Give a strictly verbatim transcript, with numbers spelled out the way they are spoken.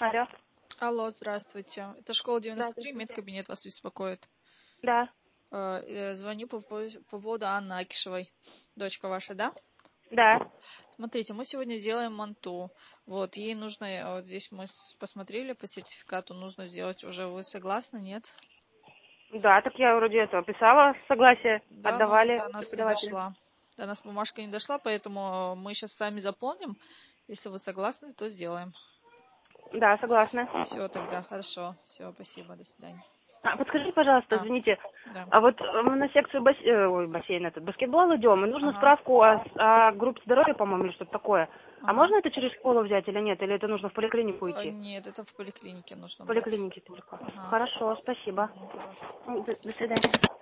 Алло. Алло, здравствуйте. Это школа девяносто три, Здравствуйте. медкабинет вас беспокоит. Да, Э, э, Звоню по пов- по поводу Анны Акишевой. Дочка ваша, да? да. Смотрите, мы сегодня делаем манту. Вот, ей нужно, э, вот здесь мы с- посмотрели по сертификату, нужно сделать уже. Вы согласны, нет? Да, так я вроде это писала согласие, Да, но отдавали до нас не преподавателю. дошла. До нас бумажка не дошла, поэтому мы сейчас сами заполним. Если вы согласны, то сделаем. Да, согласна. Все тогда, хорошо. Все, спасибо, до свидания. А, подскажите, пожалуйста, А, извините, да. а вот э, мы на секцию бас... э, ой, бассейн этот, баскетбол идем, и нужно Ага, справку о, о группе здоровья, по-моему, или что-то такое. А ага. можно это через школу взять или нет? Или это нужно в поликлинику Э, идти? Нет, это в поликлинике нужно В брать. поликлинике только. Ага. Хорошо, спасибо. Мгм, пожалуйста. До, до свидания.